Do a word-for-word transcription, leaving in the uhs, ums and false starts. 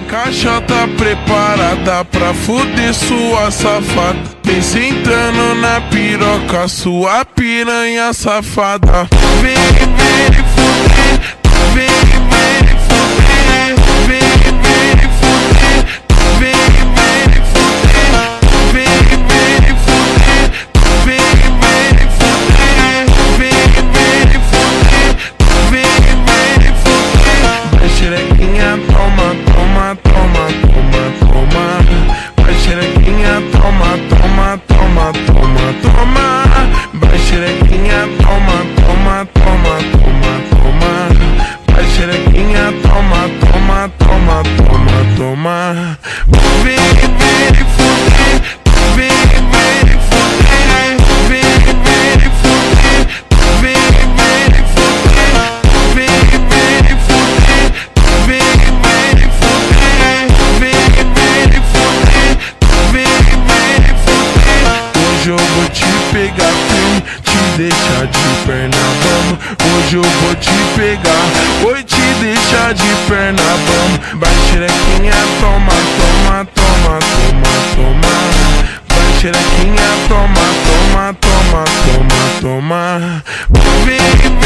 caixa tá preparada pra fuder sua safada. Vem sentando na piroca, sua piranha safada. Vem, vem fuder, vem, vem fuder, vem, vem fuder, vem, vem fuder, vem, vem fuder, vem, vem fuder, vem, vem fuder, vem, vem fuder. Vai xerequinha, toma, toma, toma, toma, toma. Vai xerequinha, toma, toma, toma, toma, toma. Vai xerequinha, toma, toma, toma, toma, toma. Vai xerequinha, toma, toma, toma, toma, toma. Vem, vem fuder, vem, vem fuder, vem, vem fuder, vem, vem fuder, vem, vem fuder, vem, vem fuder, vem, vem fuder, vem, vem fuder. Hoje eu vou te pegar, sim, te deixar de perna bamba. Hoje eu vou te pegar, vou te deixar de perna bamba. Vai xerequinha, toma, toma, toma, toma, toma. Vai xerequinha, toma, toma, toma, toma, toma. Vem,